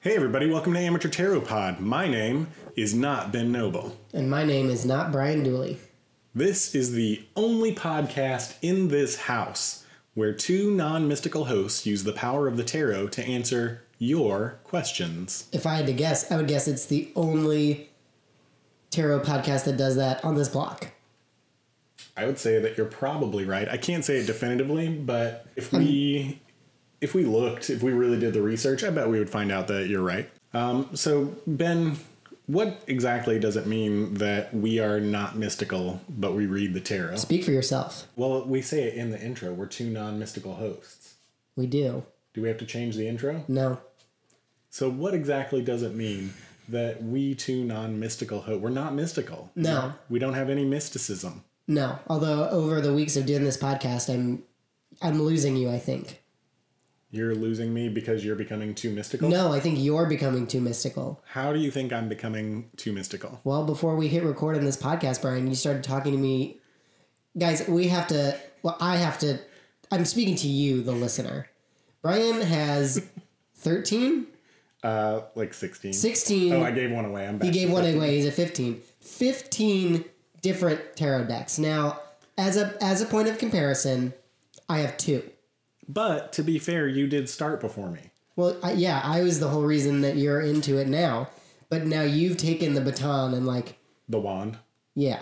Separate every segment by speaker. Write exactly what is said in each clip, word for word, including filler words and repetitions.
Speaker 1: Hey everybody, welcome to Amateur Tarot Pod. My name is not Ben Noble.
Speaker 2: And my name is not Brian Dooley.
Speaker 1: This is the only podcast in this house where two non-mystical hosts use the power of the tarot to answer your questions.
Speaker 2: If I had to guess, I would guess it's the only tarot podcast that does that on this block.
Speaker 1: I would say that you're probably right. I can't say it definitively, but if we... If we looked, if we really did the research, I bet we would find out that you're right. Um, so, Ben, what exactly does it mean that we are not mystical, but we read the tarot?
Speaker 2: Speak for yourself.
Speaker 1: Well, we say it in the intro. We're two non-mystical hosts.
Speaker 2: We do.
Speaker 1: Do we have to change the intro?
Speaker 2: No.
Speaker 1: So what exactly does it mean that we two non-mystical hosts... We're not mystical.
Speaker 2: No.
Speaker 1: We don't have any mysticism.
Speaker 2: No. Although over the weeks of doing this podcast, I'm I'm losing you, I think.
Speaker 1: You're losing me because you're becoming too mystical?
Speaker 2: No, I think you're becoming too mystical.
Speaker 1: How do you think I'm becoming too mystical?
Speaker 2: Well, before we hit record on this podcast, Brian, you started talking to me. Guys, we have to... Well, I have to... I'm speaking to you, the listener. Brian has thirteen?
Speaker 1: Uh, like sixteen.
Speaker 2: sixteen.
Speaker 1: Oh, I gave one away. I'm back.
Speaker 2: He gave
Speaker 1: to
Speaker 2: one
Speaker 1: fifteen.
Speaker 2: away. He's at fifteen. fifteen different tarot decks. Now, as a as a point of comparison, I have two.
Speaker 1: But to be fair, you did start before me.
Speaker 2: Well, I, yeah, I was the whole reason that you're into it now. But now you've taken the baton and like...
Speaker 1: The wand.
Speaker 2: Yeah.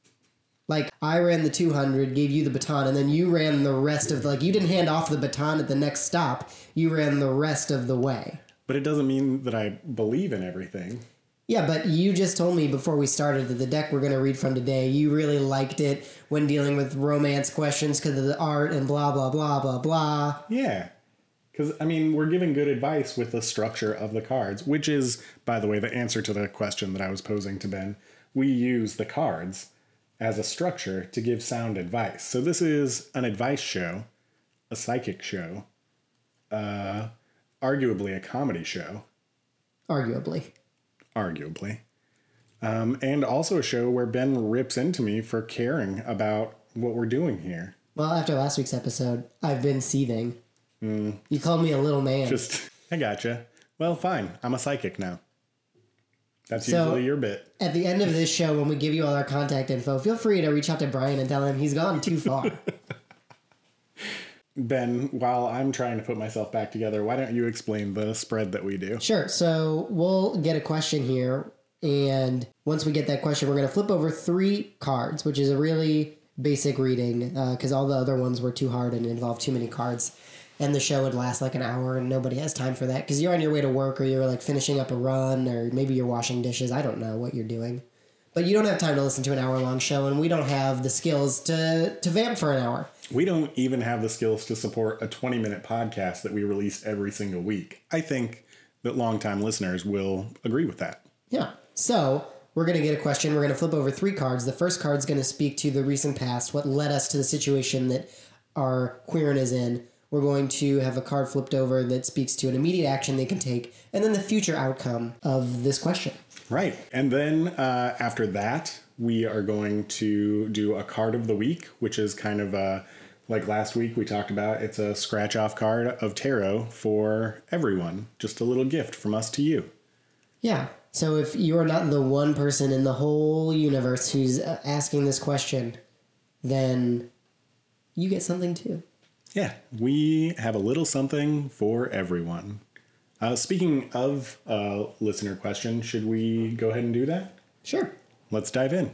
Speaker 2: Like, I ran the two hundred, gave you the baton, and then you ran the rest of... Like, you didn't hand off the baton at the next stop. You ran the rest of the way.
Speaker 1: But it doesn't mean that I believe in everything.
Speaker 2: Yeah, but you just told me before we started that the deck we're going to read from today, you really liked it when dealing with romance questions because of the art and blah, blah, blah, blah, blah.
Speaker 1: Yeah. Because, I mean, we're giving good advice with the structure of the cards, which is, by the way, the answer to the question that I was posing to Ben. We use the cards as a structure to give sound advice. So this is an advice show, a psychic show, uh, arguably a comedy show.
Speaker 2: Arguably.
Speaker 1: Arguably. Um, and also a show where Ben rips into me for caring about what we're doing here.
Speaker 2: Well, after last week's episode, I've been seething.
Speaker 1: Mm.
Speaker 2: You called me a little man.
Speaker 1: Just, I gotcha. Well, fine. I'm a psychic now. That's
Speaker 2: So,
Speaker 1: usually your bit.
Speaker 2: At the end of this show, when we give you all our contact info, feel free to reach out to Brian and tell him he's gone too far.
Speaker 1: Ben, while I'm trying to put myself back together, why don't you explain the spread that we do?
Speaker 2: Sure. So we'll get a question here. And once we get that question, we're going to flip over three cards, which is a really basic reading because uh, all the other ones were too hard and involved too many cards. And the show would last like an hour and nobody has time for that because you're on your way to work or you're like finishing up a run or maybe you're washing dishes. I don't know what you're doing. But you don't have time to listen to an hour-long show, and we don't have the skills to, to vamp for an hour.
Speaker 1: We don't even have the skills to support a twenty-minute podcast that we release every single week. I think that longtime listeners will agree with that.
Speaker 2: Yeah. So we're going to get a question. We're going to flip over three cards. The first card's going to speak to the recent past, what led us to the situation that our queering is in. We're going to have a card flipped over that speaks to an immediate action they can take, and then the future outcome of this question.
Speaker 1: Right. And then uh, after that, we are going to do a card of the week, which is kind of uh, like last week we talked about. It's a scratch off card of tarot for everyone. Just a little gift from us to you.
Speaker 2: Yeah. So if you're not the one person in the whole universe who's asking this question, then you get something too.
Speaker 1: Yeah. We have a little something for everyone. Uh, speaking of uh, listener question, should we go ahead and do that?
Speaker 2: Sure.
Speaker 1: Let's dive in.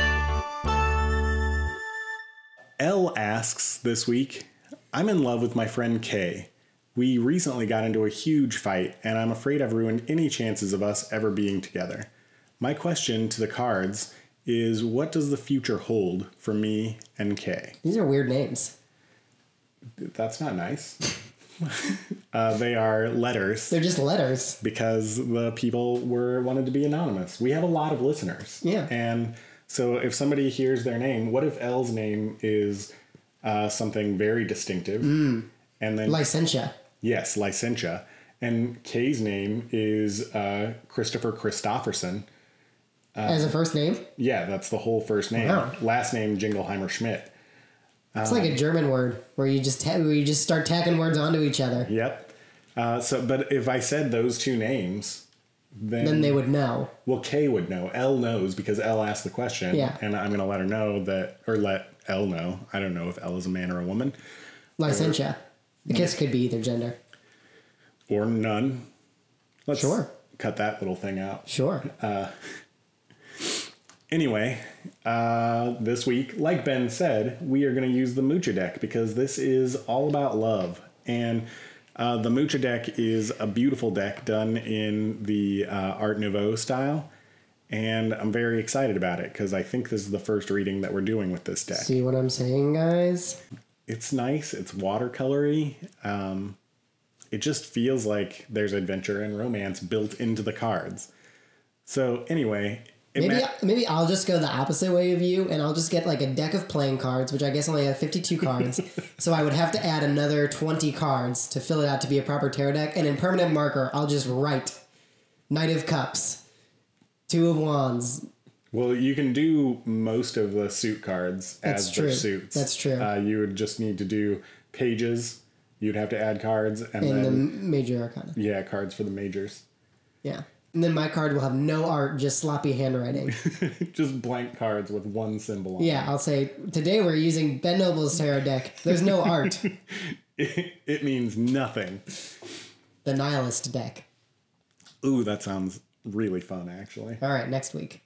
Speaker 1: Elle asks this week, I'm in love with my friend Kay. We recently got into a huge fight, and I'm afraid I've ruined any chances of us ever being together. My question to the cards is, what does the future hold for me and Kay?
Speaker 2: These are weird names.
Speaker 1: That's not nice. uh, they are letters.
Speaker 2: They're just letters.
Speaker 1: Because the people were wanted to be anonymous. We have a lot of listeners.
Speaker 2: Yeah.
Speaker 1: And so if somebody hears their name, what if Elle's name is uh, something very distinctive?
Speaker 2: Mm.
Speaker 1: And then
Speaker 2: Licentia.
Speaker 1: Yes, Licentia. And Kay's name is uh, Christopher Christofferson. Uh,
Speaker 2: As a first name?
Speaker 1: Yeah, that's the whole first name.
Speaker 2: Wow.
Speaker 1: Last name Jingleheimer Schmidt.
Speaker 2: It's um, like a German word where you just ta- where you just start tacking words onto each other.
Speaker 1: Yep. Uh, so, but if I said those two names, then,
Speaker 2: Then they would know.
Speaker 1: well, Kay would know. Elle knows because Elle asked the question.
Speaker 2: Yeah.
Speaker 1: And I'm going to let her know that, or let Elle know. I don't know if Elle is a man or a woman.
Speaker 2: Licentia. The kiss could be either gender.
Speaker 1: Or none. Let's
Speaker 2: Sure.
Speaker 1: cut that little thing out.
Speaker 2: Sure.
Speaker 1: Anyway, uh, this week, like Ben said, we are going to use the Mucha deck because this is all about love. And uh, the Mucha deck is a beautiful deck done in the uh, Art Nouveau style. And I'm very excited about it because I think this is the first reading that we're doing with this deck.
Speaker 2: See what I'm saying, guys?
Speaker 1: It's nice. It's watercolory. Um, it just feels like there's adventure and romance built into the cards. So anyway...
Speaker 2: Maybe
Speaker 1: ma-
Speaker 2: maybe I'll just go the opposite way of you, and I'll just get like a deck of playing cards, which I guess only have fifty-two cards. So I would have to add another twenty cards to fill it out to be a proper tarot deck. And in permanent marker, I'll just write Knight of Cups, Two of Wands.
Speaker 1: Well, you can do most of the suit cards
Speaker 2: That's
Speaker 1: as
Speaker 2: true.
Speaker 1: their suits.
Speaker 2: That's true.
Speaker 1: Uh, you would just need to do pages. You'd have to add cards, and
Speaker 2: In the
Speaker 1: then
Speaker 2: major arcana.
Speaker 1: yeah, cards for the majors.
Speaker 2: Yeah. And then my card will have no art, just sloppy handwriting.
Speaker 1: Just blank cards with one symbol on
Speaker 2: Yeah, I'll say, today we're using Ben Noble's tarot deck. There's no art.
Speaker 1: it. It means nothing.
Speaker 2: The Nihilist deck.
Speaker 1: Ooh, that sounds really fun, actually.
Speaker 2: All right, next week.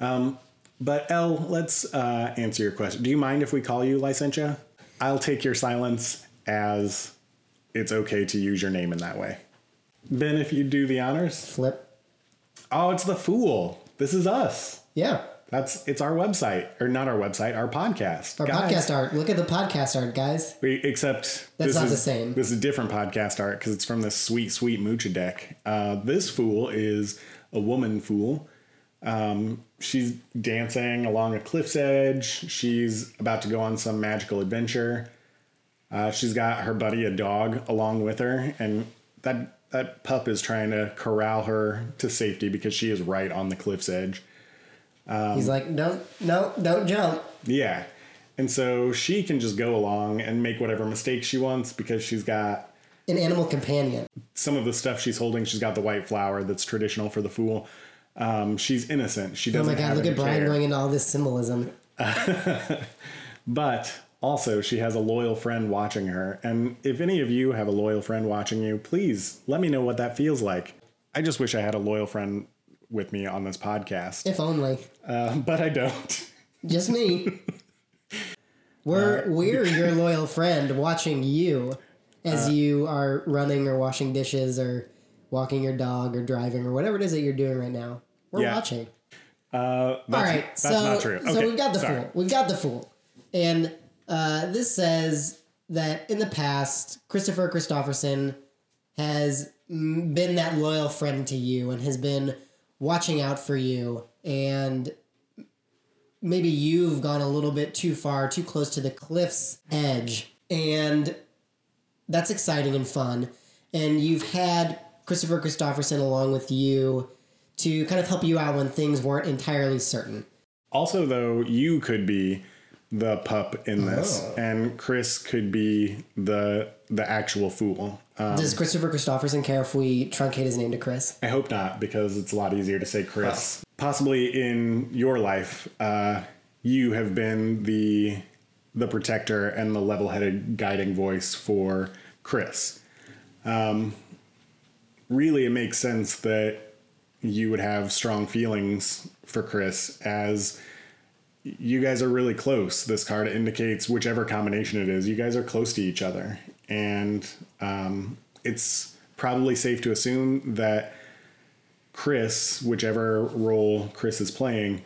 Speaker 1: But Elle, let's uh, answer your question. Do you mind if we call you Licentia? I'll take your silence as it's okay to use your name in that way. Ben, if you do the honors.
Speaker 2: Flip.
Speaker 1: Oh, it's the Fool. This is us.
Speaker 2: Yeah.
Speaker 1: That's it's our website, or not our website, our podcast.
Speaker 2: Our
Speaker 1: Guys,
Speaker 2: podcast art. Look at the podcast art, guys.
Speaker 1: we, except
Speaker 2: That's
Speaker 1: this
Speaker 2: not
Speaker 1: is,
Speaker 2: the same.
Speaker 1: This is different podcast art because it's from this sweet, sweet Mucha deck. Uh, this Fool is a woman Fool. Um, she's dancing along a cliff's edge. She's about to go on some magical adventure. Uh, she's got her buddy, a dog, along with her, and that that pup is trying to corral her to safety because she is right on the cliff's edge. Um,
Speaker 2: He's like, don't, no, don't jump.
Speaker 1: Yeah. And so she can just go along and make whatever mistakes she wants because she's got
Speaker 2: An animal companion.
Speaker 1: some of the stuff she's holding. She's got the white flower that's traditional for the Fool. Um, she's innocent. She
Speaker 2: Oh
Speaker 1: doesn't
Speaker 2: my God,
Speaker 1: have
Speaker 2: look
Speaker 1: any
Speaker 2: at Brian
Speaker 1: care.
Speaker 2: going into all this symbolism.
Speaker 1: But also, she has a loyal friend watching her. And if any of you have a loyal friend watching you, please let me know what that feels like. I just wish I had a loyal friend with me on this podcast,
Speaker 2: If only.
Speaker 1: uh, but I don't.
Speaker 2: Just me. We're, we're your loyal friend watching you as you are running or washing dishes or walking your dog or driving or whatever it is that you're doing right now. We're
Speaker 1: Yeah.
Speaker 2: watching.
Speaker 1: Uh, that's,
Speaker 2: All right,
Speaker 1: that's
Speaker 2: so,
Speaker 1: not true. Okay,
Speaker 2: so we've got the
Speaker 1: sorry.
Speaker 2: Fool. We've got the Fool. And uh, this says that in the past, Christopher Christopherson has mm, been that loyal friend to you and has been watching out for you. And maybe you've gone a little bit too far, too close to the cliff's edge. And that's exciting and fun. And you've had Christopher Christopherson along with you to kind of help you out when things weren't entirely certain.
Speaker 1: Also, though, you could be the pup in this,
Speaker 2: Oh.
Speaker 1: and Chris could be the the actual Fool. Um,
Speaker 2: Does Christopher Christopherson care if we truncate his name to Chris?
Speaker 1: I hope not, because it's a lot easier to say Chris. Possibly in your life, uh, you have been the the protector and the level-headed guiding voice for Chris. Um, really, it makes sense that you would have strong feelings for Chris, as you guys are really close. This card indicates whichever combination it is, you guys are close to each other. And um, it's probably safe to assume that Chris, whichever role Chris is playing,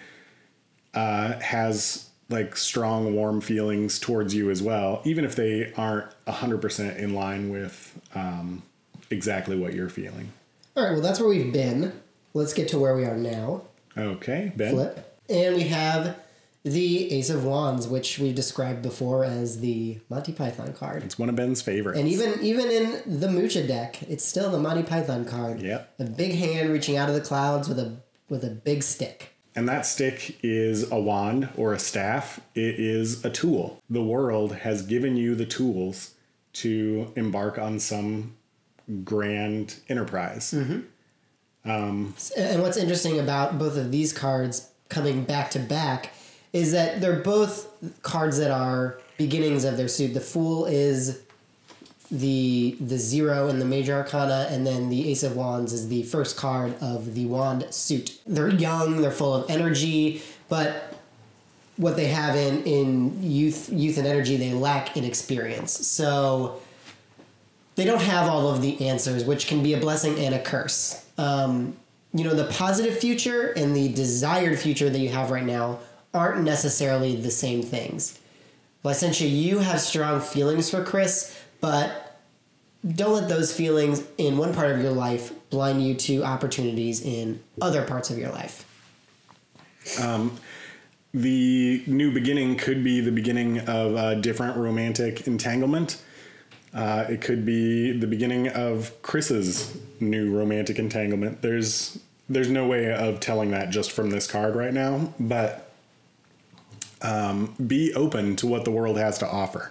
Speaker 1: uh, has like strong, warm feelings towards you as well, even if they aren't one hundred percent in line with um, exactly what you're feeling.
Speaker 2: All right, well, that's where we've been. Let's get to where we are now.
Speaker 1: Okay, Ben.
Speaker 2: Flip. And we have the Ace of Wands, which we've described before as the Monty Python card.
Speaker 1: It's one of Ben's favorites.
Speaker 2: And even even in the Mucha deck, it's still the Monty Python card.
Speaker 1: Yep.
Speaker 2: A big hand reaching out of the clouds with a with a big stick.
Speaker 1: And that stick is a wand or a staff. It is a tool. The world has given you the tools to embark on some grand enterprise.
Speaker 2: Mm-hmm. Um, and what's interesting about both of these cards coming back to back is that they're both cards that are beginnings of their suit. The Fool is the the zero in the Major Arcana, and then the Ace of Wands is the first card of the Wand suit. They're young, they're full of energy, but what they have in, in youth youth and energy, they lack in experience. So they don't have all of the answers, which can be a blessing and a curse. Um, you know, the positive future and the desired future that you have right now aren't necessarily the same things. Lycentia, you have strong feelings for Chris, but don't let those feelings in one part of your life blind you to opportunities in other parts of your life.
Speaker 1: Um, the new beginning could be the beginning of a different romantic entanglement. Uh, it could be the beginning of Chris's new romantic entanglement. There's there's no way of telling that just from this card right now, but um, be open to what the world has to offer.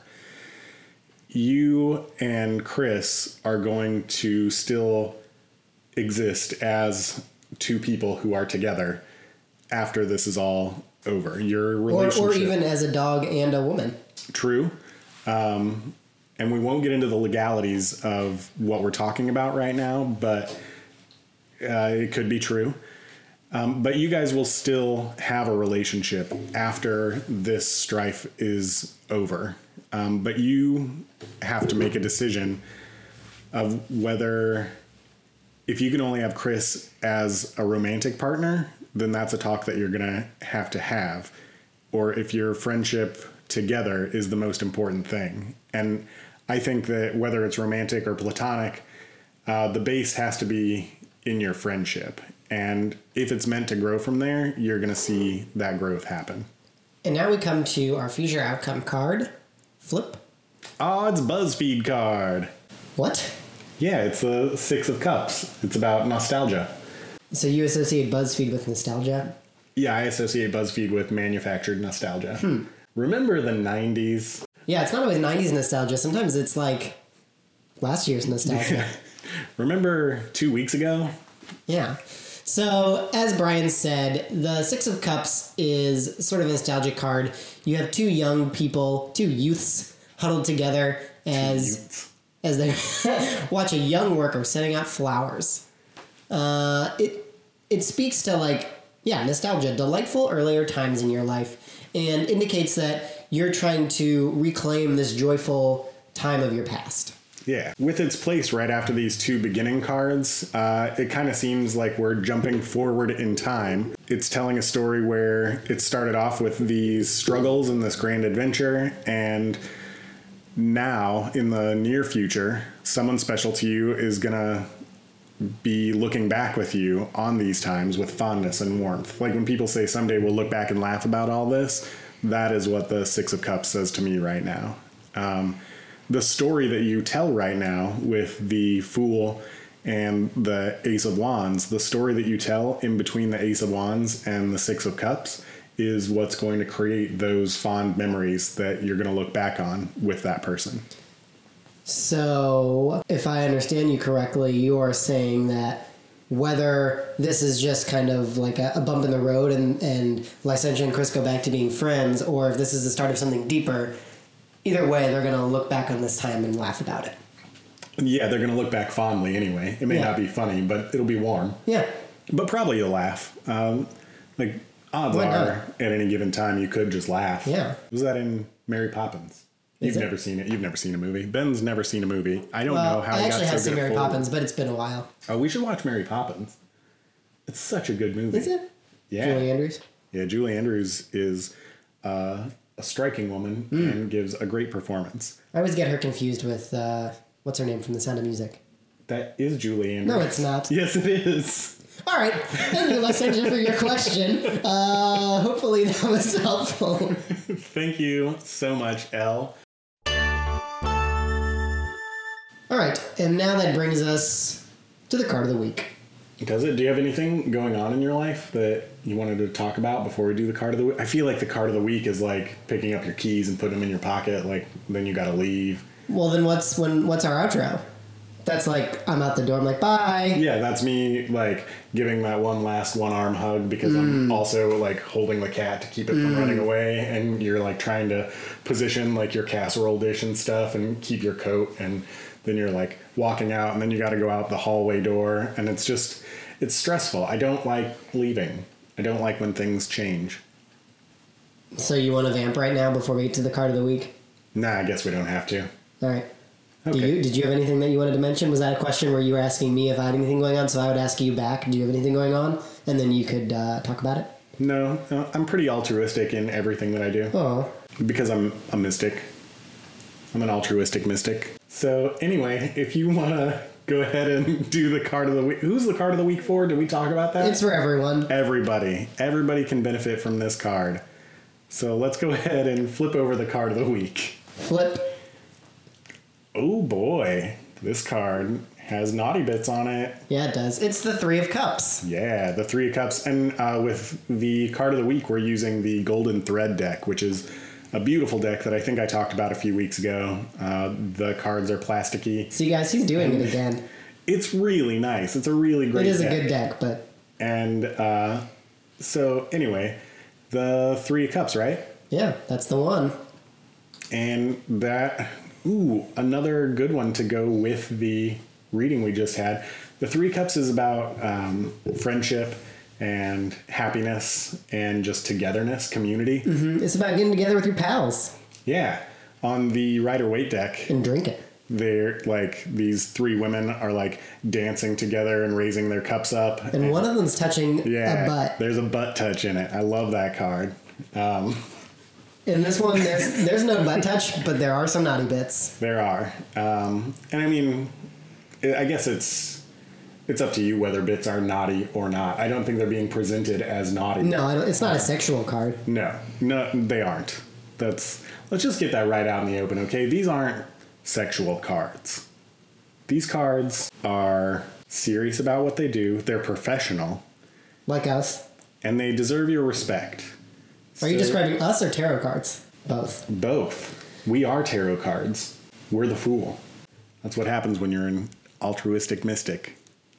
Speaker 1: You and Chris are going to still exist as two people who are together after this is all over. Your relationship,
Speaker 2: or, or even as a dog and a woman.
Speaker 1: True. Um, and we won't get into the legalities of what we're talking about right now, but uh, it could be true. Um, but you guys will still have a relationship after this strife is over. Um, but you have to make a decision of whether, if you can only have Chris as a romantic partner, then that's a talk that you're going to have to have. Or if your friendship together is the most important thing. And I think that whether it's romantic or platonic, uh, the base has to be in your friendship. And if it's meant to grow from there, you're going to see that growth happen.
Speaker 2: And now we come to our future outcome card. Flip.
Speaker 1: Oh, it's BuzzFeed card.
Speaker 2: What?
Speaker 1: Yeah, it's the Six of Cups. It's about nostalgia.
Speaker 2: So you associate BuzzFeed with nostalgia?
Speaker 1: Yeah, I associate BuzzFeed with manufactured nostalgia.
Speaker 2: Hmm.
Speaker 1: Remember the nineties?
Speaker 2: Yeah, it's not always nineties nostalgia. Sometimes it's like last year's nostalgia.
Speaker 1: Remember two weeks ago?
Speaker 2: Yeah. So, as Brian said, the Six of Cups is sort of a nostalgic card. You have two young people, two youths, huddled together as as they watch a young worker setting out flowers. Uh, it it speaks to, like, yeah, nostalgia, delightful earlier times in your life, and indicates that you're trying to reclaim this joyful time of your past.
Speaker 1: Yeah. With its place right after these two beginning cards, uh, it kind of seems like we're jumping forward in time. It's telling a story where it started off with these struggles and this grand adventure, and now, in the near future, someone special to you is going to be looking back with you on these times with fondness and warmth. Like when people say someday we'll look back and laugh about all this, that is what the Six of Cups says to me right now. Um, the story that you tell right now with the Fool and the Ace of Wands, the story that you tell in between the Ace of Wands and the Six of Cups is what's going to create those fond memories that you're going to look back on with that person.
Speaker 2: So, if I understand you correctly, you are saying that whether this is just kind of like a, a bump in the road and, and Lycentia and Chris go back to being friends, or if this is the start of something deeper, either way, they're going to look back on this time and laugh about it.
Speaker 1: Yeah, they're going to look back fondly anyway. It may yeah. not be funny, but it'll be warm.
Speaker 2: Yeah.
Speaker 1: But probably you'll laugh. Um, like, odds
Speaker 2: Why
Speaker 1: are,
Speaker 2: not?
Speaker 1: at any given time, you could just laugh.
Speaker 2: Yeah.
Speaker 1: Was that in Mary Poppins? You've
Speaker 2: Is
Speaker 1: never
Speaker 2: it?
Speaker 1: seen it. You've never seen a movie. Ben's never seen a movie. I don't
Speaker 2: well,
Speaker 1: know how
Speaker 2: I
Speaker 1: he
Speaker 2: actually
Speaker 1: got
Speaker 2: have
Speaker 1: so
Speaker 2: seen
Speaker 1: good at
Speaker 2: Mary
Speaker 1: forward.
Speaker 2: Poppins, but it's been a while.
Speaker 1: Oh, we should watch Mary Poppins. It's such a good movie.
Speaker 2: Is it?
Speaker 1: Yeah.
Speaker 2: Julie Andrews?
Speaker 1: Yeah, Julie Andrews is uh, a striking woman mm. and gives a great performance.
Speaker 2: I always get her confused with, uh, what's her name from The Sound of Music?
Speaker 1: That is Julie Andrews.
Speaker 2: No, it's not.
Speaker 1: Yes, it is.
Speaker 2: All right. Thank you, Lycentia, for your question. Uh, hopefully that was helpful.
Speaker 1: Thank you so much, Elle.
Speaker 2: All right. And now that brings us to the card of the week.
Speaker 1: Does it? Do you have anything going on in your life that you wanted to talk about before we do the card of the week? I feel like the card of the week is like picking up your keys and putting them in your pocket. Like, then you got to leave.
Speaker 2: Well, then what's when? What's our outro? That's like, I'm out the door. I'm like, bye.
Speaker 1: Yeah, that's me, like, giving that one last one-arm hug because mm. I'm also, like, holding the cat to keep it from mm. running away, and you're, like, trying to position, like, your casserole dish and stuff and keep your coat, and then you're, like, walking out, and then you got to go out the hallway door, and it's just, it's stressful. I don't like leaving. I don't like when things change.
Speaker 2: So you want to vamp right now before we get to the card of the week?
Speaker 1: Nah, I guess we don't have to.
Speaker 2: All right.
Speaker 1: Okay.
Speaker 2: Do you, did you have anything that you wanted to mention? Was that a question where you were asking me if I had anything going on? So I would ask you back, do you have anything going on? And then you could uh, talk about it?
Speaker 1: No, no, I'm pretty altruistic in everything that I do.
Speaker 2: Oh.
Speaker 1: Because I'm a mystic. I'm an altruistic mystic. So anyway, if you want to go ahead and do the card of the week. Who's the card of the week for? Did we talk about that?
Speaker 2: It's for everyone.
Speaker 1: Everybody. Everybody can benefit from this card. So let's go ahead and flip over the card of the week.
Speaker 2: Flip.
Speaker 1: Oh boy, this card has naughty bits on it.
Speaker 2: Yeah, it does. It's the Three of Cups.
Speaker 1: Yeah, the Three of Cups. And uh, with the card of the week, we're using the Golden Thread deck, which is a beautiful deck that I think I talked about a few weeks ago. Uh, the cards are plasticky.
Speaker 2: See, guys, he's doing and it again.
Speaker 1: It's really nice. It's a really great deck.
Speaker 2: It is deck. a good deck, but...
Speaker 1: And uh, so, anyway, the Three of Cups, right?
Speaker 2: Yeah, that's the one.
Speaker 1: And that... Ooh, another good one to go with the reading we just had. The Three Cups is about um, friendship and happiness and just togetherness, community.
Speaker 2: Mm-hmm. It's about getting together with your pals.
Speaker 1: Yeah. On the Rider-Waite deck.
Speaker 2: And drink it.
Speaker 1: They're like, these three women are like dancing together and raising their cups up.
Speaker 2: And, and one of them's touching
Speaker 1: yeah,
Speaker 2: a butt.
Speaker 1: There's a butt touch in it. I love that card. Um,
Speaker 2: In this one, there's there's no butt touch, but there are some naughty bits.
Speaker 1: There are. Um, and I mean, I guess it's it's up to you whether bits are naughty or not. I don't think they're being presented as naughty.
Speaker 2: No, I don't, it's not uh, a sexual card.
Speaker 1: No, no, they aren't. That's let's just get that right out in the open, okay? These aren't sexual cards. These cards are serious about what they do. They're professional.
Speaker 2: Like us.
Speaker 1: And they deserve your respect.
Speaker 2: Are you so, describing us or tarot cards? Both.
Speaker 1: Both. We are tarot cards. We're the fool. That's what happens when you're an altruistic mystic.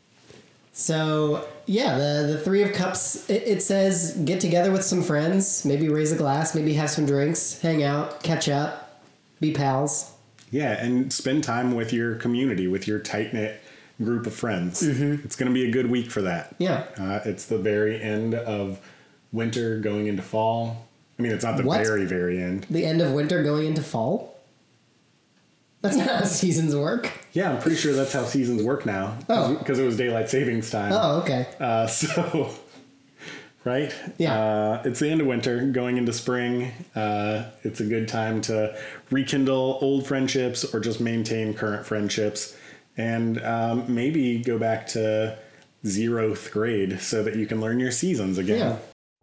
Speaker 2: So, yeah, the, the Three of Cups, it, it says get together with some friends, maybe raise a glass, maybe have some drinks, hang out, catch up, be pals.
Speaker 1: Yeah, and spend time with your community, with your tight-knit group of friends. Mm-hmm. It's going to be a good week for that.
Speaker 2: Yeah.
Speaker 1: Uh, it's the very end of winter going into fall. I mean, it's not the what? very, very end.
Speaker 2: The end of winter going into fall? That's not how seasons work.
Speaker 1: Yeah, I'm pretty sure that's how seasons work now.
Speaker 2: Oh.
Speaker 1: Because it was daylight savings time.
Speaker 2: Oh, okay.
Speaker 1: Uh, so, right?
Speaker 2: Yeah.
Speaker 1: Uh, it's the end of winter going into spring. Uh, it's a good time to rekindle old friendships or just maintain current friendships. And um, maybe go back to zeroth grade so that you can learn your seasons again.
Speaker 2: Yeah.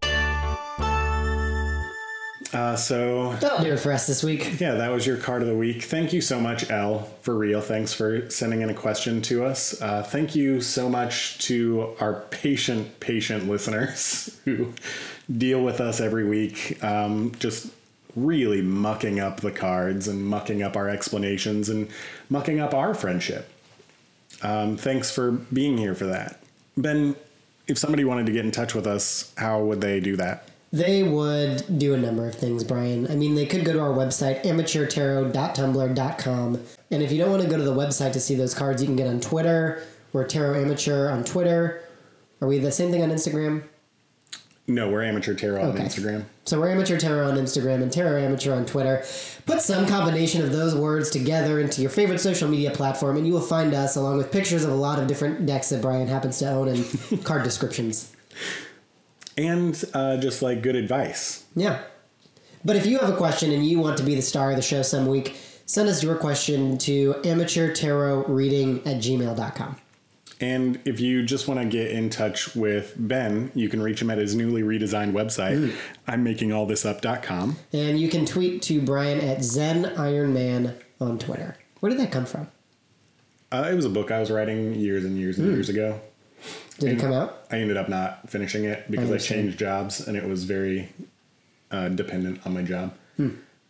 Speaker 1: Uh, so
Speaker 2: that'll do it for us this week.
Speaker 1: Yeah, that was your card of the week. Thank you so much, Elle, for real. Thanks for sending in a question to us. Uh, thank you so much to our patient, patient listeners who deal with us every week, um, just really mucking up the cards and mucking up our explanations and mucking up our friendship. Um, thanks for being here for that. Ben, if somebody wanted to get in touch with us, how would they do that?
Speaker 2: They would do a number of things, Brian. I mean, they could go to our website, amateur tarot dot tumblr dot com. And if you don't want to go to the website to see those cards, you can get on Twitter. We're Tarot Amateur on Twitter. Are we the same thing on Instagram?
Speaker 1: No, we're Amateur Tarot okay. on Instagram.
Speaker 2: So we're Amateur Tarot on Instagram and Tarot Amateur on Twitter. Put some combination of those words together into your favorite social media platform, and you will find us along with pictures of a lot of different decks that Brian happens to own and card descriptions.
Speaker 1: And uh, just like good advice.
Speaker 2: Yeah. But if you have a question and you want to be the star of the show some week, send us your question to amateur tarot reading at gmail dot com.
Speaker 1: And if you just want to get in touch with Ben, you can reach him at his newly redesigned website, mm. I'm making all this up dot com.
Speaker 2: And you can tweet to Brian at Zen Iron Man on Twitter. Where did that come from?
Speaker 1: Uh, it was a book I was writing years and years and mm. years ago.
Speaker 2: Did
Speaker 1: and
Speaker 2: it come out?
Speaker 1: I ended up not finishing it because I, I changed jobs and it was very uh, dependent on my job.
Speaker 2: Hmm.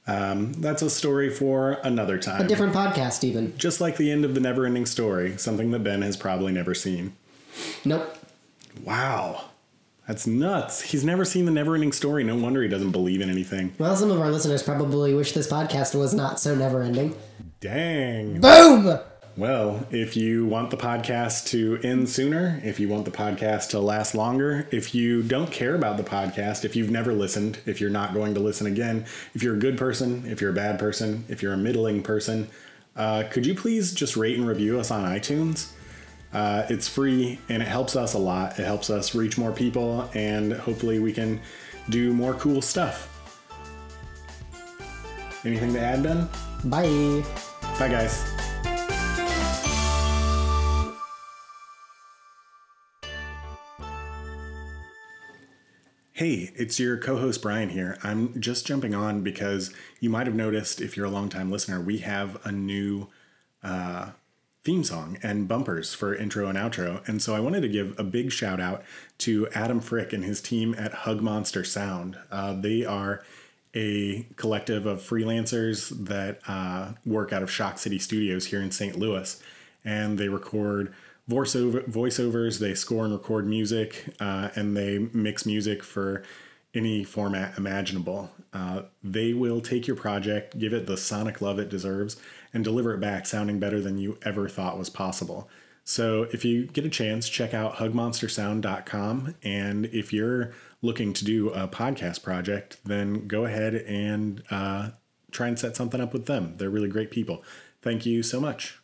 Speaker 1: Um, that's a story for another time.
Speaker 2: A different podcast, even.
Speaker 1: Just like the end of the Never-Ending Story, something that Ben has probably never seen.
Speaker 2: Nope.
Speaker 1: Wow. That's nuts. He's never seen the Never-Ending Story. No wonder he doesn't believe in anything.
Speaker 2: Well, some of our listeners probably wish this podcast was not so never-ending.
Speaker 1: Dang.
Speaker 2: Boom!
Speaker 1: Well, if you want the podcast to end sooner, if you want the podcast to last longer, if you don't care about the podcast, if you've never listened, if you're not going to listen again, if you're a good person, if you're a bad person, if you're a middling person, uh, could you please just rate and review us on iTunes? Uh, it's free and it helps us a lot. It helps us reach more people and hopefully we can do more cool stuff. Anything to add, Ben?
Speaker 2: Bye.
Speaker 1: Bye, guys. Hey, it's your co-host Brian here. I'm just jumping on because you might have noticed, if you're a longtime listener, we have a new uh, theme song and bumpers for intro and outro. And so I wanted to give a big shout out to Adam Frick and his team at Hug Monster Sound. Uh, they are a collective of freelancers that uh, work out of Shock City Studios here in Saint Louis. And they record voiceover, voiceovers, they score and record music, uh, and they mix music for any format imaginable. Uh, they will take your project, give it the sonic love it deserves, and deliver it back sounding better than you ever thought was possible. So if you get a chance, check out hug monster sound dot com. And if you're looking to do a podcast project, then go ahead and uh, try and set something up with them. They're really great people. Thank you so much.